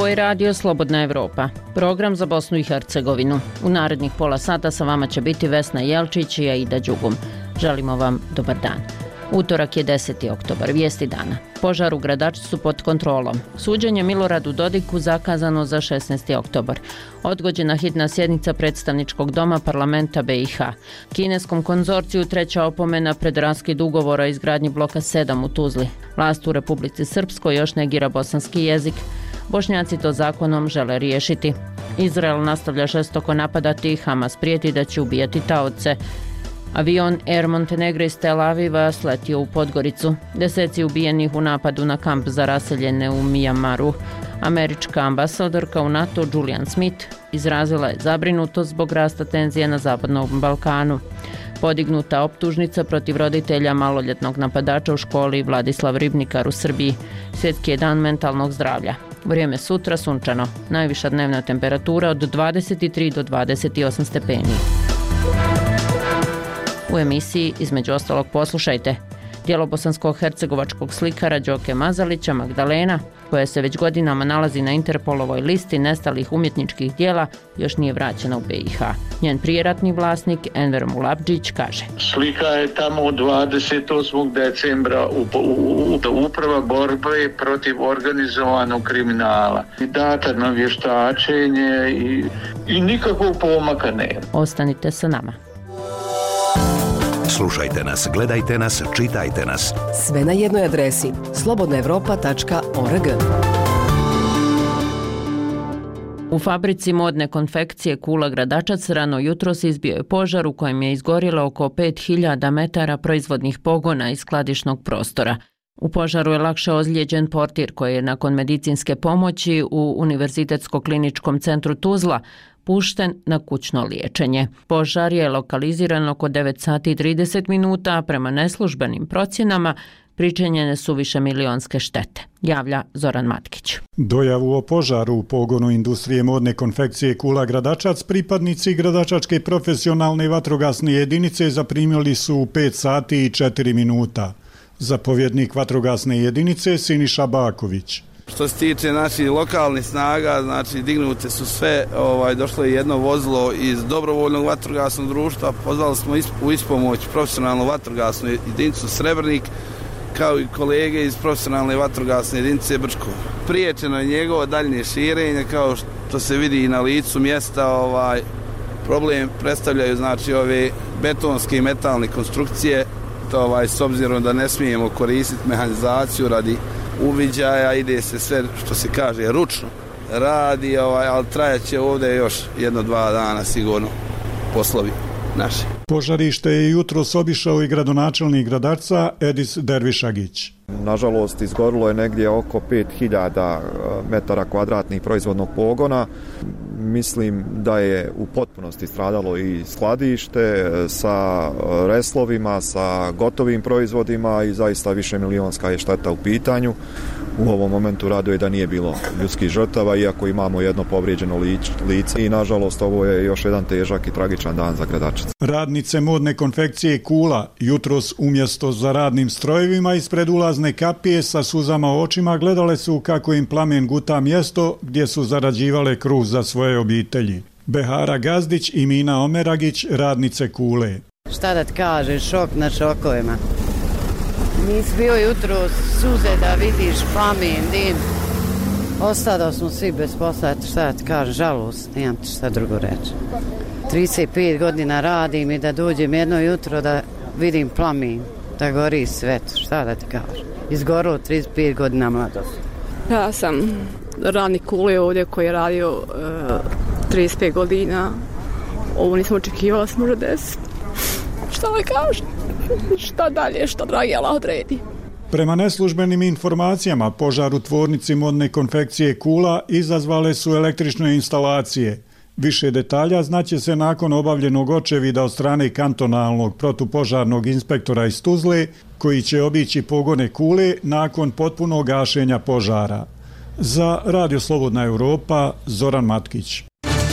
Ovo je radio Slobodna Evropa, program za Bosnu i Hercegovinu. U narednih pola sata sa vama će biti Vesna Jelčić i Aida Đugum. Želimo vam dobar dan. Utorak je 10. oktobar, vijesti dana. Požar u Gradačcu pod kontrolom. Suđenje Miloradu Dodiku zakazano za 16. oktobar. Odgođena hitna sjednica predstavničkog doma parlamenta BiH. Kineskom konzorciju treća opomena pred raskid ugovora o izgradnji bloka 7 u Tuzli. Vlast u Republici Srpskoj još negira bosanski jezik. Bošnjaci to zakonom žele riješiti. Izrael nastavlja žestoko napadati, Hamas prijeti da će ubijati taoce. Avion Air Montenegro iz Tel Aviva sletio u Podgoricu. Deseci ubijenih u napadu na kamp za raseljene u Mijamaru. Američka ambasadorka u NATO Julian Smith izrazila je zabrinutost zbog rasta tenzije na Zapadnom Balkanu. Podignuta optužnica protiv roditelja maloljetnog napadača u školi Vladislav Ribnikar u Srbiji. Svjetski je dan mentalnog zdravlja. Vrijeme sutra sunčano. Najviša dnevna temperatura od 23 do 28 stepeni. U emisiji između ostalog poslušajte djelo bosansko-hercegovačkog slikara Đoke Mazalića Magdalena, koja se već godinama nalazi na Interpolovoj listi nestalih umjetničkih djela, još nije vraćena u BiH. Njen prijeratni vlasnik Enver Mulabdžić kaže: slika je tamo 28. decembra uprava borbe protiv organizovanog kriminala. I data na vještačenje i nikakvog pomaka nema. Ostanite sa nama. Slušajte nas, gledajte nas, čitajte nas. Sve na jednoj adresi slobodnaevropa.org. U fabrici modne konfekcije Kula Gradačac rano jutros izbio je požar u kojem je izgorilo oko 5000 metara proizvodnih pogona i skladišnog prostora. U požaru je lakše ozlijeđen portir koji je nakon medicinske pomoći u Univerzitetsko-kliničkom centru Tuzla pušten na kućno liječenje. Požar je lokaliziran oko 9 sati i 30 minuta, a prema neslužbenim procjenama pričinjene su višemilionske štete, javlja Zoran Matkić. Dojavu o požaru u pogonu industrije modne konfekcije Kula Gradačac pripadnici Gradačačke profesionalne vatrogasne jedinice zaprimili su u 5 sati i 4 minuta. Zapovjednik vatrogasne jedinice Siniša Baković. Što se tiče naših lokalnih snaga, znači dignute su sve, došlo je jedno vozilo iz dobrovoljnog vatrogasnog društva, pozvali smo u ispomoć profesionalnu vatrogasnu jedinicu Srebrnik, kao i kolege iz profesionalne vatrogasne jedinice Brčko. Priječeno je njegovo daljnje širenje, kao što se vidi i na licu mjesta, problem predstavljaju znači ove betonske i metalne konstrukcije, to s obzirom da ne smijemo koristiti mehanizaciju radi uviđaja, ide se sve što se kaže ručno radi, ali trajaće ovdje još 1-2 dana sigurno poslovi naši. Požarište je jutros obišao i gradonačelnik Gradačca Edis Dervišagić. Nažalost, izgorilo je negdje oko 5000 metara kvadratnih proizvodnog pogona. Mislim da je u potpunosti stradalo i skladište sa reslovima, sa gotovim proizvodima i zaista višemilionska je šteta u pitanju. U ovom momentu raduje da nije bilo ljudskih žrtava, iako imamo jedno povrijeđeno lice i nažalost ovo je još jedan težak i tragičan dan za Gradačac. Radnice modne konfekcije Kula jutros umjesto za radnim strojevima ispred ulazne kapije sa suzama u očima gledale su kako im plamen guta mjesto gdje su zarađivale kruh za svoje obitelji. Behara Gazdić i Mina Omeragić, radnice Kule. Šta da ti kažeš, šok na šokovima. Nisi bio jutro suze da vidiš plamen, dim. Ostado smo svi bez posla, šta da ti kažeš, žalost, nemam ti šta drugo reći. 35 godina radim i da dođem jedno jutro da vidim plamen, da gori svet, šta da ti kažeš. Izgorilo 35 godina mladosti. Ja sam radnik Kule ovdje koji je radio 35 godina. Ovo nismo očekivali, se može desiti. Šta da kažem? Šta dalje, što dragi Allah odredi. Prema neslužbenim informacijama, požar u tvornici modne konfekcije Kula izazvale su električne instalacije. Više detalja znaće se nakon obavljenog očevida od strane kantonalnog protupožarnog inspektora iz Tuzle, koji će obići pogone Kule nakon potpunog gašenja požara. Za Radio Slobodna Evropa, Zoran Matkić.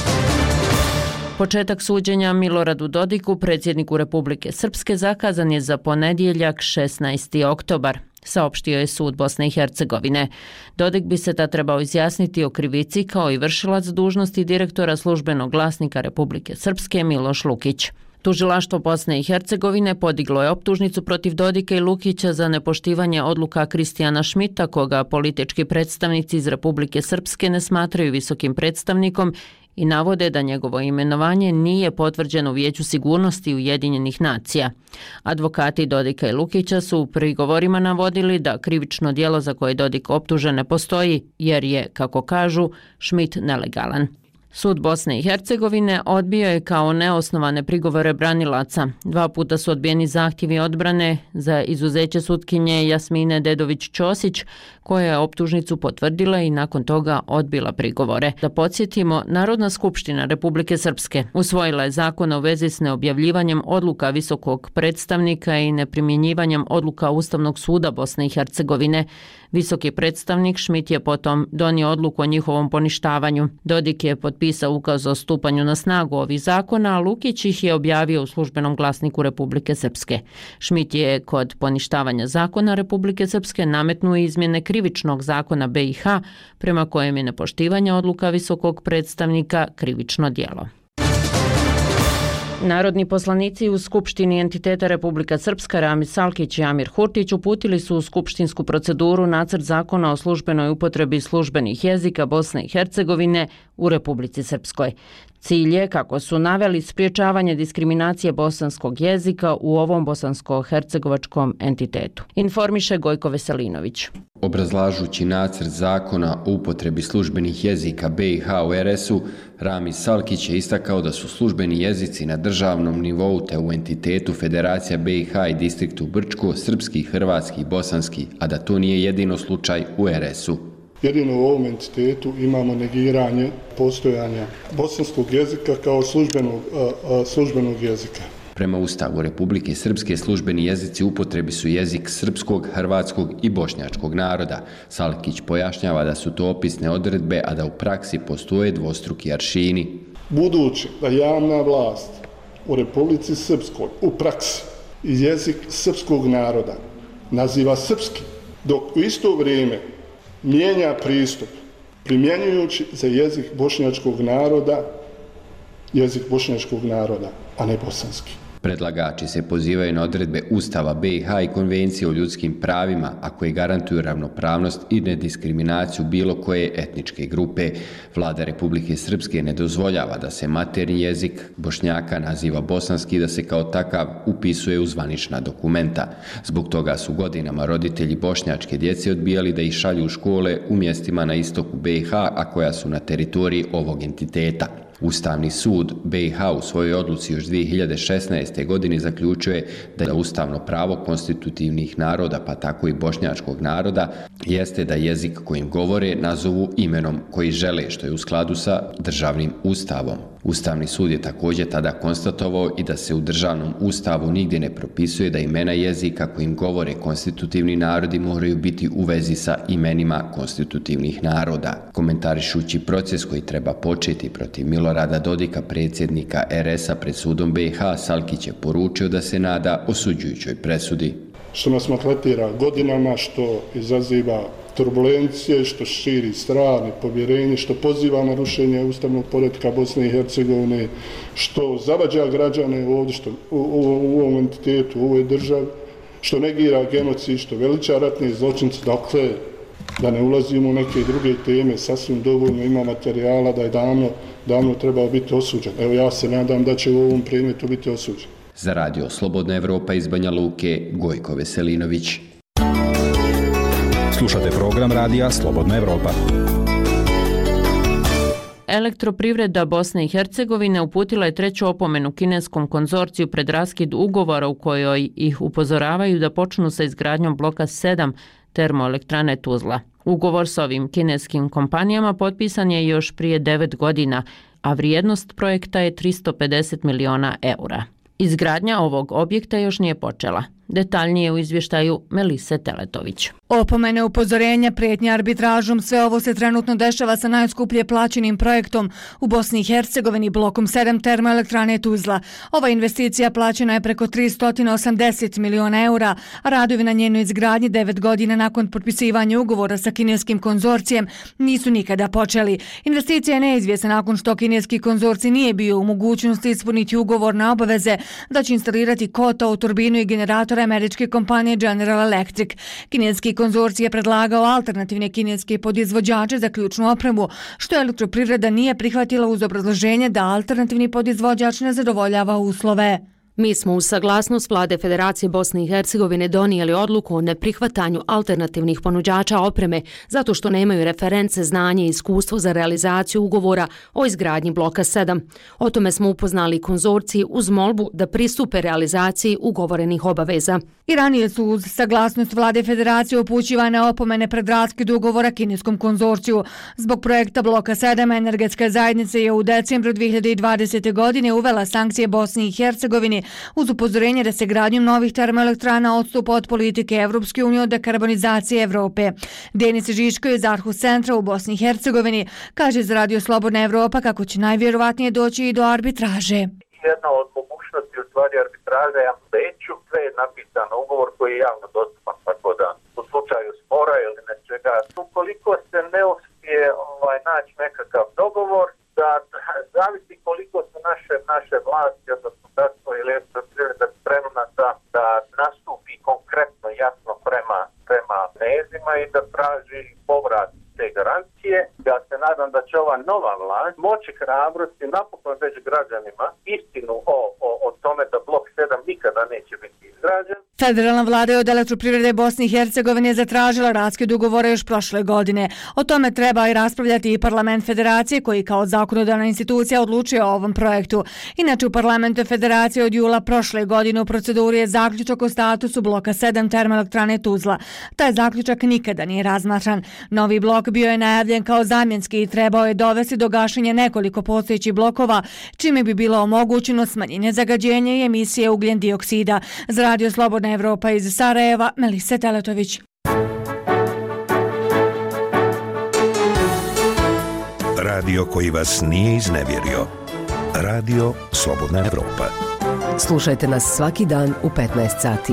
Početak suđenja Miloradu Dodiku, predsjedniku Republike Srpske, zakazan je za ponedjeljak 16. oktobar. saopštio je sud Bosne i Hercegovine. Dodik bi se trebao izjasniti o krivici kao i vršilac dužnosti direktora službenog glasnika Republike Srpske Miloš Lukić. Tužilaštvo Bosne i Hercegovine podiglo je optužnicu protiv Dodika i Lukića za nepoštivanje odluka Kristijana Šmita, koga politički predstavnici iz Republike Srpske ne smatraju visokim predstavnikom i navode da njegovo imenovanje nije potvrđeno u Vijeću sigurnosti Ujedinjenih nacija. Advokati Dodika i Lukića su u prigovorima navodili da krivično djelo za koje Dodik optužen ne postoji, jer je, kako kažu, Šmit nelegalan. Sud Bosne i Hercegovine odbio je kao neosnovane prigovore branilaca. 2 puta su odbijeni zahtjevi odbrane za izuzeće sutkinje Jasmine Dedović-Ćosić, koja je optužnicu potvrdila i nakon toga odbila prigovore. Da podsjetimo, Narodna skupština Republike Srpske usvojila je zakon u vezi s neobjavljivanjem odluka visokog predstavnika i neprimjenjivanjem odluka Ustavnog suda Bosne i Hercegovine. Visoki predstavnik Šmit je potom donio odluku o njihovom poništavanju. Dodik je potpisao ukaz o stupanju na snagu ovih zakona, a Lukić ih je objavio u službenom glasniku Republike Srpske. Šmit je kod poništavanja zakona Republike Srpske nametnuo izmjene krivičnog zakona BiH, prema kojem je nepoštivanje odluka visokog predstavnika krivično djelo. Narodni poslanici u Skupštini entiteta Republika Srpska Ramis Salkić i Amir Hurtić uputili su u skupštinsku proceduru nacrt zakona o službenoj upotrebi službenih jezika Bosne i Hercegovine u Republici Srpskoj. Cilj je, kako su naveli, spriječavanje diskriminacije bosanskog jezika u ovom bosansko-hercegovačkom entitetu. Informiše Gojko Veselinović. Obrazlažući nacrt zakona o upotrebi službenih jezika BiH u RS-u, Ramis Salkić je istakao da su službeni jezici na državnom nivou te u entitetu Federacija BiH i distriktu Brčko srpski, hrvatski i bosanski, a da to nije jedino slučaj u RS-u. Jedino u ovom entitetu imamo negiranje postojanja bosanskog jezika kao službenog jezika. Prema Ustavu Republike Srpske službeni jezici upotrebi su jezik srpskog, hrvatskog i bošnjačkog naroda. Salkić pojašnjava da su to opisne odredbe, a da u praksi postoje dvostruki aršini. Budući da javna vlast u Republici Srpskoj u praksi jezik srpskog naroda naziva srpski, dok u isto vrijeme mijenja pristup primjenjujući za jezik bošnjačkog naroda, a ne bosanski. Predlagači se pozivaju na odredbe Ustava BiH i Konvencije o ljudskim pravima, a koje garantuju ravnopravnost i nediskriminaciju bilo koje etničke grupe. Vlada Republike Srpske ne dozvoljava da se maternji jezik Bošnjaka naziva bosanski i da se kao takav upisuje u zvanična dokumenta. Zbog toga su godinama roditelji bošnjačke djece odbijali da ih šalju u škole u mjestima na istoku BiH, a koja su na teritoriji ovog entiteta. Ustavni sud BiH u svojoj odluci još 2016. godine zaključio je da ustavno pravo konstitutivnih naroda, pa tako i bošnjačkog naroda, jeste da jezik kojim govore nazovu imenom koji žele, što je u skladu sa državnim ustavom. Ustavni sud je također tada konstatovao i da se u državnom ustavu nigdje ne propisuje da imena jezika kojim govore konstitutivni narodi moraju biti u vezi sa imenima konstitutivnih naroda. Komentarišući proces koji treba početi protiv Milorada Dodika, predsjednika RS-a pred sudom BiH, Salkić je poručio da se nada osuđujućoj presudi. Što nas maltretira godinama, što izaziva turbulencije, što širi strah, nepovjerenje, što poziva na rušenje ustavnog poretka Bosne i Hercegovine, što zavađa građane ovdje, što u ovom entitetu, u ovoj državi, što negira genocid, što veliča ratne zločince. Dakle, da ne ulazimo u neke druge teme, sasvim dovoljno ima materijala da je davno trebao biti osuđen. Evo, ja se nadam da će u ovom predmetu biti osuđen. Za radio Slobodna Evropa iz Banja Luke, Gojko Veselinović. Slušate program radija Slobodna Evropa. Elektroprivreda Bosne i Hercegovine uputila je 3. opomenu kineskom konzorciju pred raskid ugovora u kojoj ih upozoravaju da počnu sa izgradnjom bloka 7 termoelektrane Tuzla. Ugovor s ovim kineskim kompanijama potpisan je još prije 9 godina, a vrijednost projekta je 350 miliona eura. Izgradnja ovog objekta još nije počela. Detaljnije u izvještaju Melise Teletović. Opomene, upozorenja, prijetnje arbitražom, sve ovo se trenutno dešava sa najskuplje plaćenim projektom u Bosni i Hercegovini, blokom 7 termoelektrane Tuzla. Ova investicija plaćena je preko 380 miliona eura, a radovi na njenoj izgradnji 9 godina nakon potpisivanja ugovora sa kineskim konzorcijem nisu nikada počeli. Investicija je neizvjesna nakon što kineski konzorcij nije bio u mogućnosti ispuniti ugovorne obaveze da će instalirati kota u turbinu i generatora američke kompanije General Electric. Kineski konzorcij je predlagao alternativne kineske podizvođače za ključnu opremu, što Elektroprivreda nije prihvatila uz obrazloženje da alternativni podizvođač ne zadovoljava uslove. Mi smo uz saglasnost Vlade Federacije Bosne i Hercegovine donijeli odluku o neprihvatanju alternativnih ponuđača opreme zato što nemaju reference, znanje i iskustvo za realizaciju ugovora o izgradnji bloka 7. O tome smo upoznali konzorciji uz molbu da pristupe realizaciji ugovorenih obaveza. I ranije su uz saglasnost Vlade Federacije upućivane opomene pred raskid ugovora kineskom konzorciju. Zbog projekta bloka 7 energetska zajednica je u decembru 2020. godine uvela sankcije Bosni i Hercegovini uz upozorenje da se gradnjom novih termoelektrana odstupa od politike Evropske unije od dekarbonizacije Evrope. Denis Žiško iz Arhus centra u Bosni i Hercegovini kaže za Radio Slobodna Evropa kako će najvjerovatnije doći i do arbitraže. Jedna od mogućnosti u stvari arbitraže je Beću, sve je napisano ugovor koji je javno dostupan, tako da u slučaju spora ili nečega, ukoliko se ne uspije naći nekakav dogovor, da zavisi koliko su naše vlasti, odnosno Ministarstvo ili Elektroprivreda spremna da nastupi konkretno jasno prema Kinezima i da traži povrat te garancije. Ja se nadam da će ova nova vlast moći hrabrosti napokon reći građanima istinu o tome da blok 7 nikada neće biti izgrađen. Federalna vlada je od Elektroprivrede Bosne i Hercegovine zatražila raskid ugovora još prošle godine. O tome treba i raspravljati i parlament Federacije koji kao zakonodavna institucija odlučuje o ovom projektu. Inače u parlamentu Federacije od jula prošle godine u proceduri je zaključak o statusu bloka 7 termoelektrane Tuzla. Taj zaključak nikada nije razmatran. Novi blok bio je najavljen kao zamjenski i trebao je dovesti do gašenja nekoliko postojećih blokova, čime bi bilo omogućeno smanjenje zagađenja i emisije ugljen dioksida. Za Radio Slobodna Evropa iz Sarajeva, Melise Teletović. Radio koji vas nije iznevjerio. Radio Slobodna Evropa. Slušajte nas svaki dan u 15 sati.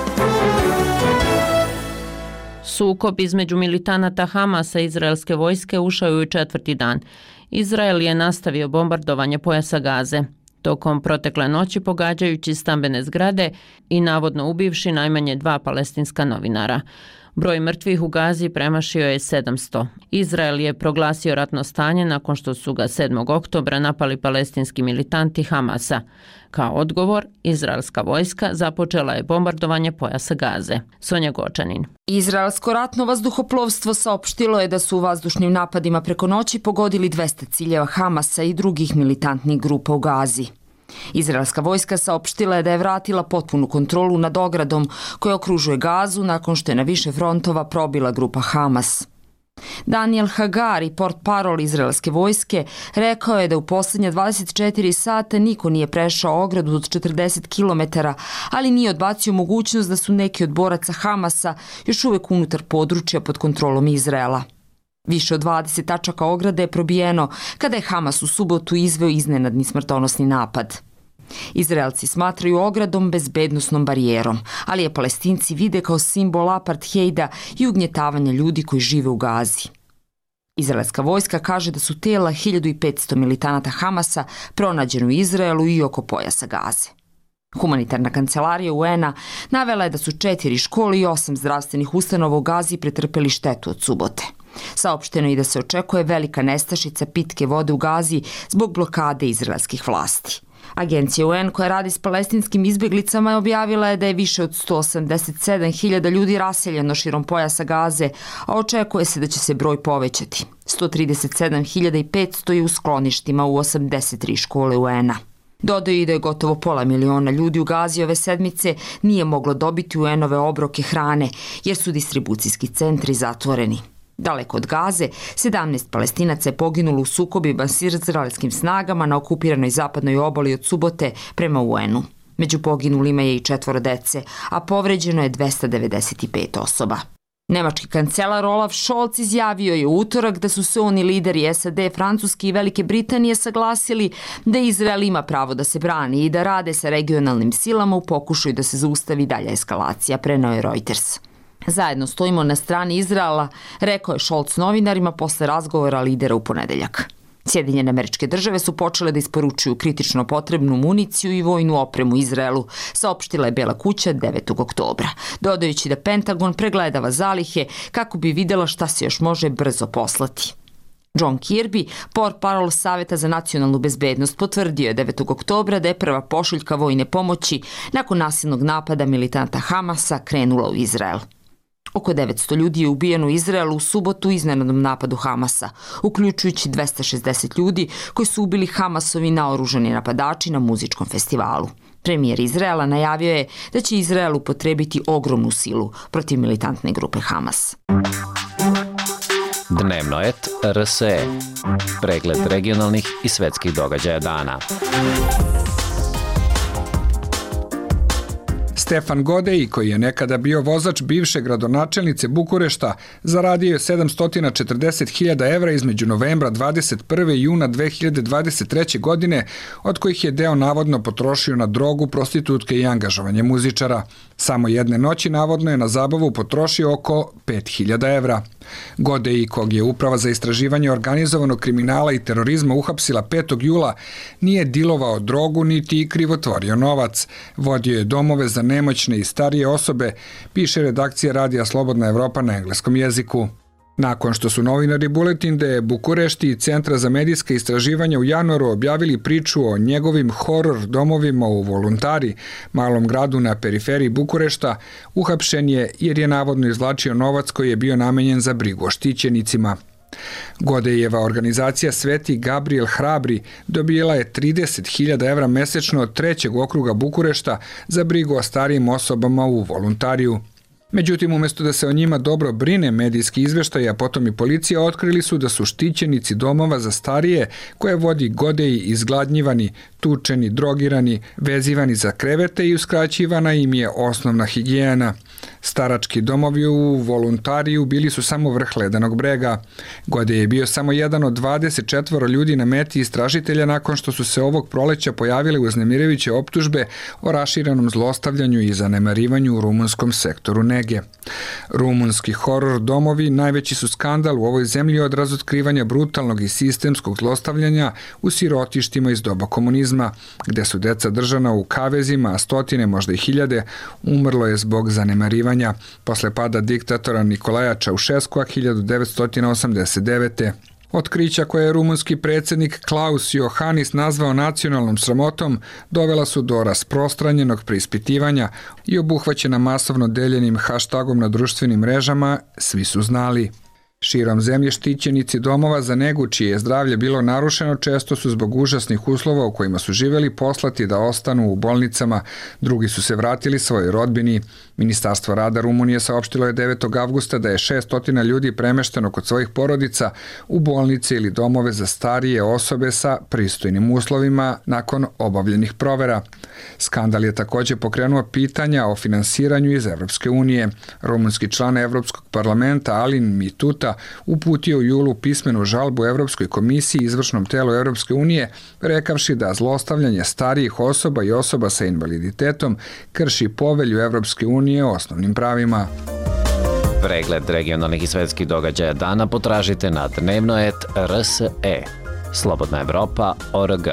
Sukob između militanata Hamasa i izraelske vojske ušao je u 4. dan. Izrael je nastavio bombardovanje pojasa Gaze tokom protekle noći pogađajući stambene zgrade i navodno ubivši najmanje 2 palestinska novinara. Broj mrtvih u Gazi premašio je 700. Izrael je proglasio ratno stanje nakon što su ga 7. oktobra napali palestinski militanti Hamasa. Kao odgovor, izraelska vojska započela je bombardovanje pojasa Gaze. Sonja Gočanin. Izraelsko ratno vazduhoplovstvo saopštilo je da su u vazdušnim napadima preko noći pogodili 200 ciljeva Hamasa i drugih militantnih grupa u Gazi. Izraelska vojska saopštila je da je vratila potpunu kontrolu nad ogradom koja okružuje Gazu nakon što je na više frontova probila grupa Hamas. Daniel Hagari, portparol izraelske vojske, rekao je da u posljednje 24 sata niko nije prešao ogradu od 40 km, ali nije odbacio mogućnost da su neki od boraca Hamasa još uvek unutar područja pod kontrolom Izraela. Više od 20 tačaka ograde je probijeno kada je Hamas u subotu izveo iznenadni smrtonosni napad. Izraelci smatraju ogradom bezbednosnom barijerom, ali je Palestinci vide kao simbol aparthejda i ugnjetavanja ljudi koji žive u Gazi. Izraelska vojska kaže da su tela 1500 militanata Hamasa pronađeni u Izraelu i oko pojasa Gaze. Humanitarna kancelarija UN-a navela je da su 4 škole i 8 zdravstvenih ustanova u Gazi pretrpeli štetu od subote. Saopšteno je i da se očekuje velika nestašica pitke vode u Gazi zbog blokade izraelskih vlasti. Agencija UN koja radi s palestinskim izbjeglicama objavila je da je više od 187.000 ljudi raseljeno širom pojasa Gaze, a očekuje se da će se broj povećati. 137.500 je u skloništima u 83 škole UN-a. Dodaju i da je gotovo 500.000 ljudi u Gazi ove sedmice nije moglo dobiti UN-ove obroke hrane jer su distribucijski centri zatvoreni. Daleko od Gaze, 17 Palestinaca je poginulo u sukobima s izraelskim snagama na okupiranoj zapadnoj obali od subote prema UN-u. Među poginulima je i 4 dece, a povređeno je 295 osoba. Nemački kancelar Olaf Scholz izjavio je u utorak da su se on i lideri SAD, Francuske i Velike Britanije saglasili da Izrael ima pravo da se brani i da rade sa regionalnim silama u pokušaju da se zaustavi dalja eskalacija, preneo je Reuters. Zajedno stojimo na strani Izraela, rekao je Scholz novinarima posle razgovora lidera u ponedeljak. Sjedinjene Američke Države su počele da isporučuju kritično potrebnu municiju i vojnu opremu Izraelu, saopštila je Bela kuća 9. oktobra, dodajući da Pentagon pregledava zalihe kako bi videla šta se još može brzo poslati. John Kirby, portparol Saveta za nacionalnu bezbednost, potvrdio je 9. oktobra da je prva pošiljka vojne pomoći nakon nasilnog napada militanta Hamasa krenula u Izrael. Oko 900 ljudi je ubijeno u Izraelu u subotu u iznenadnom napadu Hamasa, uključujući 260 ljudi koji su ubili Hamasovi naoružani napadači na muzičkom festivalu. Premijer Izraela najavio je da će Izrael upotrebiti ogromnu silu protiv militantne grupe Hamas. Dnevnoet RSE. Pregled regionalnih i svetskih događaja dana. Stefan Godeji, koji je nekada bio vozač bivše gradonačelnice Bukurešta, zaradio je 740.000 evra između novembra 21. i juna 2023. godine, od kojih je deo navodno potrošio na drogu, prostitutke i angažovanje muzičara. Samo jedne noći navodno je na zabavu potrošio oko 5.000 evra. Godeji, kog je Uprava za istraživanje organizovanog kriminala i terorizma uhapsila 5. jula, nije dilovao drogu niti krivotvorio novac. Vodio je domove za nemoćne i starije osobe, piše redakcija Radija Slobodna Evropa na engleskom jeziku. Nakon što su novinari Buletin de Bukurešti i Centra za medijska istraživanja u januaru objavili priču o njegovim horor domovima u Voluntari, malom gradu na periferiji Bukurešta, uhapšen je jer je navodno izvlačio novac koji je bio namenjen za brigu o štićenicima. Godejeva organizacija Sveti Gabriel Hrabri dobijela je 30.000 evra mesečno od 3. okruga Bukurešta za brigu o starijim osobama u Voluntariju. Međutim, umjesto da se o njima dobro brine, medijski izveštaj, a potom i policija otkrili su da su štićenici domova za starije koje vodi Godeji izgladnjivani, tučeni, drogirani, vezivani za krevete i uskraćivana im je osnovna higijena. Starački domovi u Voluntariju bili su samo vrh ledenog brega. Godej je bio samo jedan od 24 ljudi na meti istražitelja nakon što su se ovog proleća pojavile uznemirujuće optužbe o raširenom zlostavljanju i zanemarivanju u rumunskom sektoru nege. Rumunski horor domovi najveći su skandal u ovoj zemlji od razotkrivanja brutalnog i sistemskog zlostavljanja u sirotištima iz doba komunizma, gde su deca držana u kavezima, a stotine, možda i hiljade, umrlo je zbog zanemarivanja posle pada diktatora Nikolaja Čaušeskua 1989. Otkrića koje je rumunski predsjednik Klaus Iohannis nazvao nacionalnom sramotom dovela su do rasprostranjenog preispitivanja i obuhvaćena masovno deljenim hashtagom na društvenim mrežama "Svi su znali". Širom zemlje štićenici domova za negu čije je zdravlje bilo narušeno često su zbog užasnih uslova u kojima su živjeli poslati da ostanu u bolnicama, drugi su se vratili svojoj rodbini. Ministarstvo rada Rumunije saopštilo je 9. avgusta da je 600 ljudi premešteno kod svojih porodica u bolnice ili domove za starije osobe sa pristojnim uslovima nakon obavljenih provera. Skandal je također pokrenuo pitanja o finansiranju iz Evropske unije. Rumunski član Evropskog parlamenta Alin Mituta uputio u julu pismenu žalbu Evropskoj komisiji i izvršnom telu Evropske unije, rekavši da zlostavljanje starijih osoba i osoba sa invaliditetom krši povelju Evropske unije o osnovnim pravima. Pregled regionalnih i svetskih događaja dana potražite na dnevnoet.rse. Slobodna Evropa.org.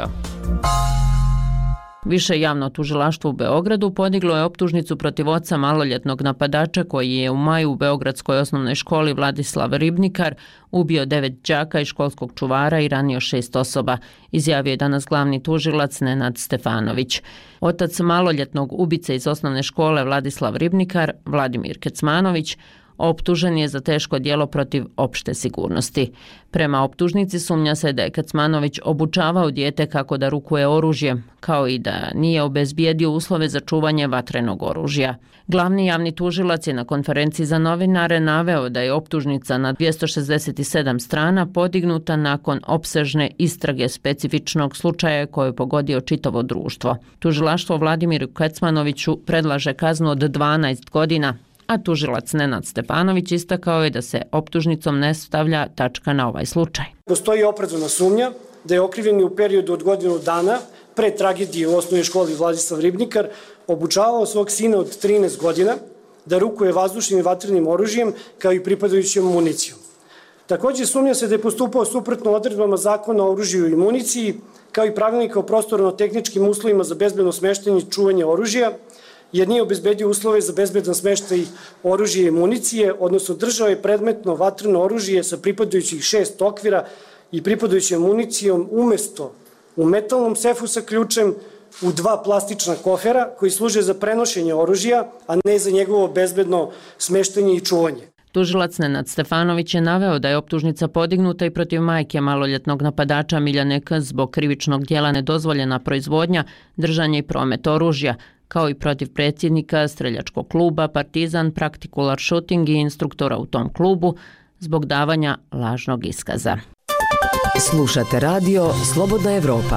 Više javno tužilaštvo u Beogradu podiglo je optužnicu protiv oca maloljetnog napadača koji je u maju u Beogradskoj osnovnoj školi Vladislav Ribnikar ubio 9 đaka i školskog čuvara i ranio 6 osoba, izjavio je danas glavni tužilac Nenad Stefanović. Otac maloljetnog ubice iz osnovne škole Vladislav Ribnikar, Vladimir Kecmanović, Optužen je za teško djelo protiv opšte sigurnosti. Prema optužnici sumnja se da je Kecmanović obučavao dijete kako da rukuje oružje, kao i da nije obezbijedio uslove za čuvanje vatrenog oružja. Glavni javni tužilac je na konferenciji za novinare naveo da je optužnica na 267 strana podignuta nakon opsežne istrage specifičnog slučaja koji je pogodio čitavo društvo. Tužilaštvo Vladimiru Kecmanoviću predlaže kaznu od 12 godina, a tužilac Nenad Stefanović istakao je da se optužnicom ne stavlja tačka na ovaj slučaj. Postoji opravdana sumnja da je okrivljeni u periodu od godinu dana pre tragedije u osnovnoj školi Vladislav Ribnikar obučavao svog sina od 13 godina da rukuje vazdušnim i vatrenim oružjem kao i pripadajućom municijom. Također sumnja se da je postupao suprotno odredbama Zakona o oružju i municiji kao i pravilnika o prostorno-tehničkim uslovima za bezbedno smeštanje i čuvanje oružja, jer nije obezbedio uslove za bezbedan smeštaj oružja i municije, odnosno držao je predmetno vatreno oružje sa pripadajućih 6 okvira i pripadajućom municijom umesto u metalnom sefu sa ključem u 2 plastična kofera koji služe za prenošenje oružja, a ne za njegovo bezbedno smeštanje i čuvanje. Tužilac Nenad Stefanović je naveo da je optužnica podignuta i protiv majke maloljetnog napadača Miljane K. zbog krivičnog djela nedozvoljena proizvodnja, držanje i promet oružja, kao i protiv predsjednika streljačkog kluba Partizan Practicular Shooting i instruktora u tom klubu zbog davanja lažnog iskaza. Slušate radio Slobodna Evropa.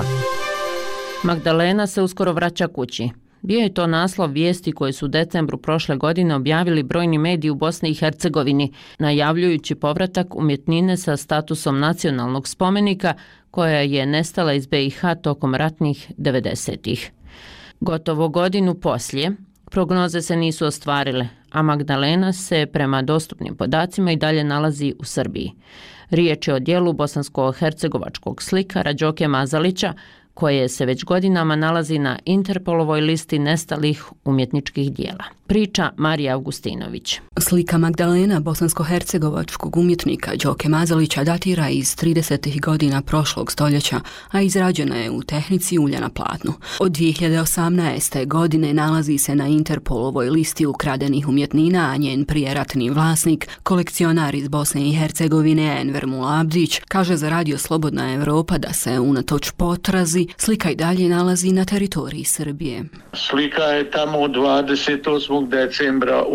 Magdalena se uskoro vraća kući. Bio je to naslov vijesti koje su u decembru prošle godine objavili brojni mediji u Bosni i Hercegovini, najavljujući povratak umjetnine sa statusom nacionalnog spomenika koja je nestala iz BiH tokom ratnih 90-ih. Gotovo godinu poslije, prognoze se nisu ostvarile, a Magdalena se prema dostupnim podacima i dalje nalazi u Srbiji. Riječ je o dijelu bosansko-hercegovačkog slikara Đoke Mazalića, koje se već godinama nalazi na Interpolovoj listi nestalih umjetničkih dijela. Priča Marija Augustinović. Slika Magdalena bosansko-hercegovačkog umjetnika Đoke Mazalića datira iz 30. godina prošlog stoljeća, a izrađena je u tehnici ulja na platnu. Od 2018. godine nalazi se na Interpolovoj listi ukradenih umjetnina, a njen prijeratni vlasnik, kolekcionar iz Bosne i Hercegovine Enver Mulabdić, kaže za radio Slobodna Evropa da se unatoč potrazi slika i dalje nalazi na teritoriji Srbije. Slika je tamo 28. decembra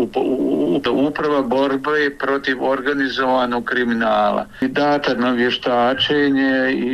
uprava borbe protiv organizovanog kriminala. Data na vještačenje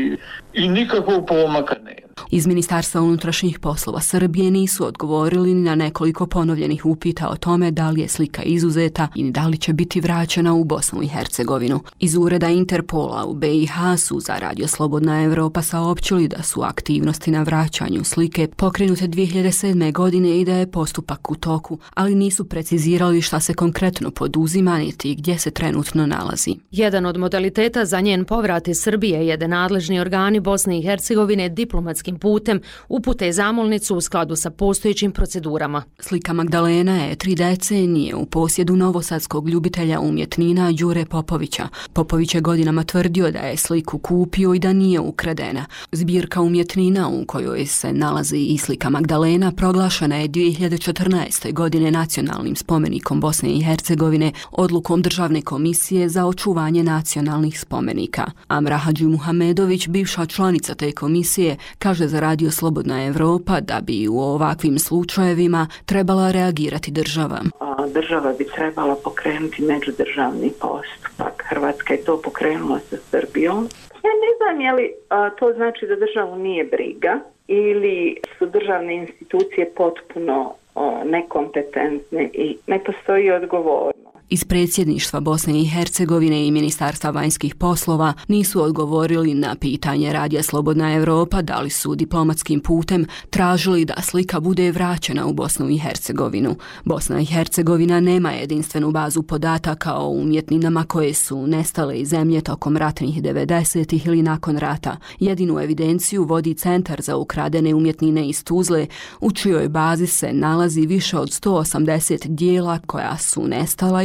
i nikakvog pomaka nema. Iz Ministarstva unutrašnjih poslova Srbije nisu odgovorili na nekoliko ponovljenih upita o tome da li je slika izuzeta i da li će biti vraćena u Bosnu i Hercegovinu. Iz ureda Interpola u BiH su za radio Slobodna Evropa saopćili da su aktivnosti na vraćanju slike pokrenute 2007. godine i da je postupak u toku, ali nisu precizirali šta se konkretno poduzima niti gdje se trenutno nalazi. Jedan od modaliteta za njen povrat iz Srbije je da nadležni organi Bosne i Hercegovine diplomatskim putem upute zamolnicu u skladu sa postojećim procedurama. Slika Magdalena je 3 decenije u posjedu novosadskog ljubitelja umjetnina Đure Popovića. Popović je godinama tvrdio da je sliku kupio i da nije ukradena. Zbirka umjetnina u kojoj se nalazi i slika Magdalena proglašena je 2014. godine nacionalnim spomenikom Bosne i Hercegovine odlukom Državne komisije za očuvanje nacionalnih spomenika. Amra Hadžimuhamedović, bivša članica te komisije, kaže za radio Slobodna Evropa da bi u ovakvim slučajevima trebala reagirati država. Država bi trebala pokrenuti međudržavni postupak. Hrvatska je to pokrenula sa Srbijom. Ja ne znam je li to znači da državu nije briga ili su državne institucije potpuno nekompetentne i ne postoji odgovornost. Iz predsjedništva Bosne i Hercegovine i Ministarstva vanjskih poslova nisu odgovorili na pitanje radija Slobodna Evropa da li su diplomatskim putem tražili da slika bude vraćena u Bosnu i Hercegovinu. Bosna i Hercegovina nema jedinstvenu bazu podataka o umjetninama koje su nestale iz zemlje tokom ratnih 90-ih ili nakon rata. Jedinu evidenciju vodi Centar za ukradene umjetnine iz Tuzle, u čijoj bazi se nalazi više od 180 dijela koja su nestala ili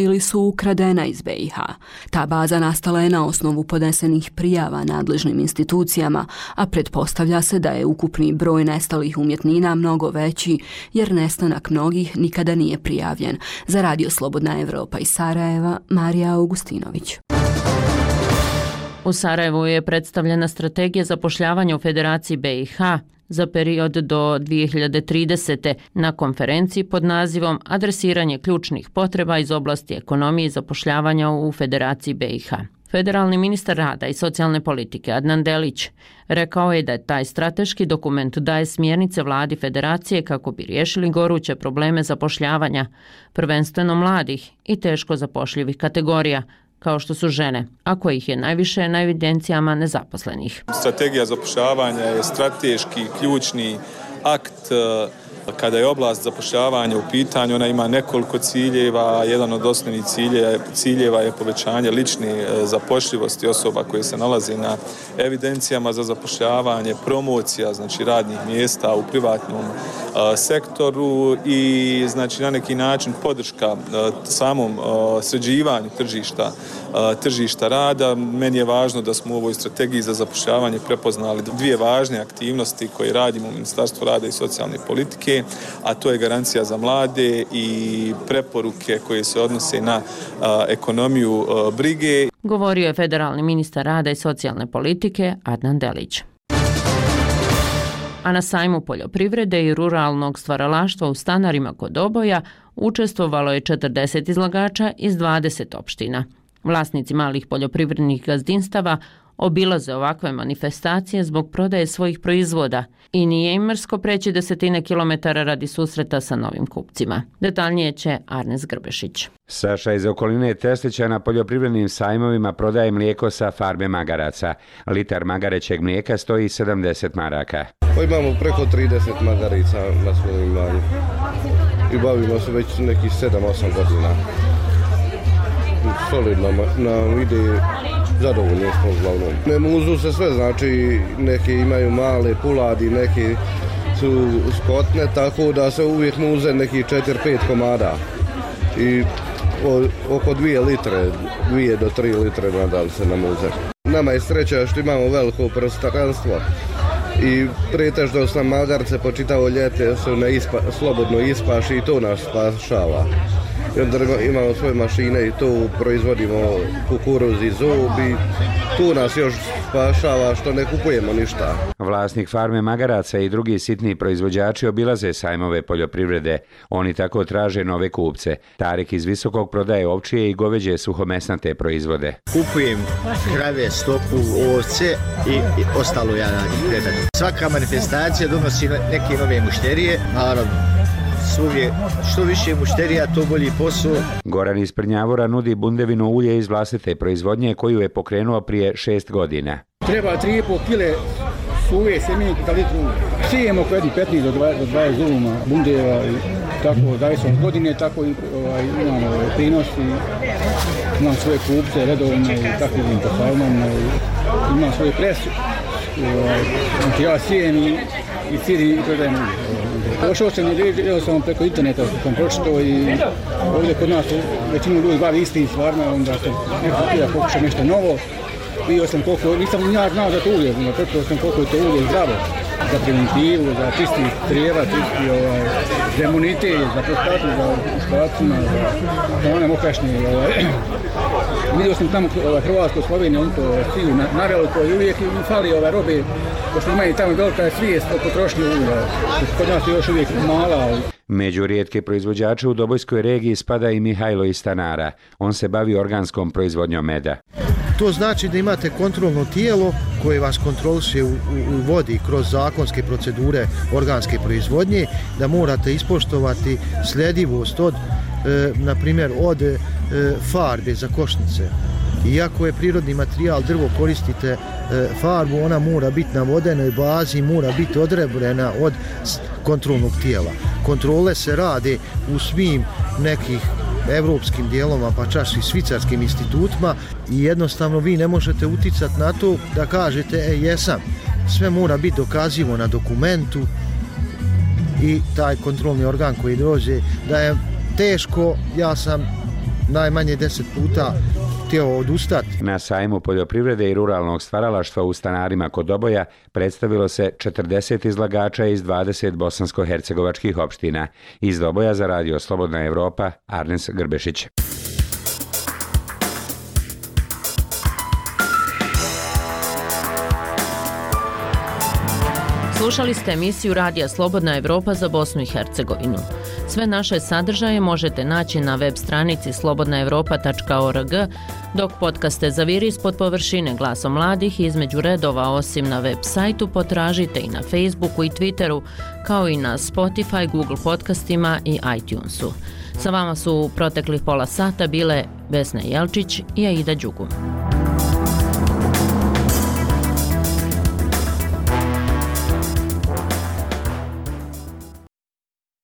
ili su ukradena iz BiH. Ta baza nastala je na osnovu podnesenih prijava nadležnim institucijama, a pretpostavlja se da je ukupni broj nestalih umjetnina mnogo veći, jer nestanak mnogih nikada nije prijavljen. Za Radio Slobodna Evropa iz Sarajeva, Marija Augustinović. U Sarajevu je predstavljena strategija zapošljavanja u Federaciji BiH za period do 2030. na konferenciji pod nazivom Adresiranje ključnih potreba iz oblasti ekonomije i zapošljavanja u Federaciji BiH. Federalni ministar rada i socijalne politike Adnan Delić rekao je da je taj strateški dokument daje smjernice vladi Federacije kako bi riješili goruće probleme zapošljavanja, prvenstveno mladih i teško zapošljivih kategorija, kao što su žene, a kojih je najviše na evidencijama nezaposlenih. Strategija zapošljavanja je strateški, ključni akt kada je oblast zapošljavanja u pitanju. Ona ima nekoliko ciljeva. Jedan od osnovnih ciljeva je povećanje lične zapošljivosti osoba koje se nalaze na evidencijama za zapošljavanje, promocija znači radnih mjesta u privatnom sektoru i znači na neki način podrška samom sređivanju tržišta rada. Meni je važno da smo u ovoj strategiji za zapošljavanje prepoznali dvije važne aktivnosti koje radimo u Ministarstvu rada i socijalne politike, a to je garancija za mlade i preporuke koje se odnose na ekonomiju brige. Govorio je federalni ministar rada i socijalne politike Adnan Delić. A na sajmu poljoprivrede i ruralnog stvaralaštva u Stanarima kod Oboja učestvovalo je 40 izlagača iz 20 opština. Vlasnici malih poljoprivrednih gazdinstava obilaze ovakve manifestacije zbog prodaje svojih proizvoda i nije im mrsko preći 10 kilometara radi susreta sa novim kupcima. Detaljnije će Arnes Grbešić. Saša iz okoline Teslića na poljoprivrednim sajmovima prodaje mlijeko sa farme magaraca. Litar magarećeg mlijeka stoji 70 maraka. Imamo preko 30 magarica na svom imanju i bavimo se već nekih 7-8 godina. Solidno nam ide, zadovoljni smo uglavnom. Ne muzu se sve, znači neki imaju male puladi, neki su skotne, tako da se uvijek muze neki 4-5 komada i oko 2 litre, 2 do 3 litre nadal se namuze. Nama je sreća što imamo veliko prostranstvo i pretežno sam magarce po čitavo ljete su slobodno ispaši i to nas spašava. I onda imamo svoje mašine i tu proizvodimo kukuruz i zob i tu nas još spašava što ne kupujemo ništa. Vlasnik farme magaraca i drugi sitni proizvođači obilaze sajmove poljoprivrede. Oni tako traže nove kupce. Tarik iz Visokog prodaje ovčije i goveđe suhomesnate proizvode. Kupujem krave, stoku, ovce i ostalo ja radim. Svaka manifestacija donosi neke nove mušterije, naravno. Svugdje, što više mušterija, to bolji posao. Goran iz Prnjavora nudi bundevino ulje iz vlastite proizvodnje koju je pokrenuo prije 6 godina. Treba 3,5 kile suve sjemenike za litru. Sijemo oko 15 do 20 zuluma bundeva i tako daje sam godine, tako i imamo prinos i imam svoje kupce redovne i tako idem po farmama i imam svoje presu. Ja sijem i cijedim i prodajem ulje. Došao sam i sam preko interneta, sam pročitao i ovdje kod nas većinu ljudi bavi istim stvarima, onda sam nekako pokušao nešto novo. Vidio sam koliko, nisam ja znao za to ulje, pretpostavio sam koliko je to ulje zdravo, za preventivu, za čisti crijeva, čisti za imunitet, za prostatu, za muškarcima, za one mokrašnje. Vidio sam tamo Hrvatsko, Sloveniju, on to stilu na veliko i uvijek im fali robe, pošto imaju tamo velika svijest o potrošnji ulja. Kod nas je još uvijek mala. Među rijetke proizvođače u Dobojskoj regiji spada i Mihajlo iz Stanara. On se bavi organskom proizvodnjom meda. To znači da imate kontrolno tijelo koje vas kontroliše u vodi kroz zakonske procedure organske proizvodnje, da morate ispoštovati sljedivost od, na primjer, od farbe za košnice. Iako je prirodni materijal drvo, koristite farbu, ona mora biti na vodenoj bazi, mora biti odrebrena od kontrolnog tijela. Kontrole se rade u svim nekih evropskim dijelovima, pa čak i švicarskim institutima i jednostavno vi ne možete uticati na to da kažete jesam. Sve mora biti dokazivo na dokumentu i taj kontrolni organ koji dođe da je teško, ja sam najmanje 10 puta htio odustati. Na sajmu poljoprivrede i ruralnog stvaralaštva u Stanarima kod Doboja predstavilo se 40 izlagača iz 20 bosansko-hercegovačkih opština. Iz Doboja za Radio Slobodna Evropa, Arnes Grbešić. Slušali ste emisiju Radija Slobodna Evropa za Bosnu i Hercegovinu. Sve naše sadržaje možete naći na web stranici slobodnaevropa.org, dok podcaste Zaviri ispod površine Glasom mladih između redova osim na web sajtu potražite i na Facebooku i Twitteru, kao i na Spotify, Google podcastima i iTunesu. Sa vama su u proteklih pola sata bile Vesna Jelčić i Aida Đugum.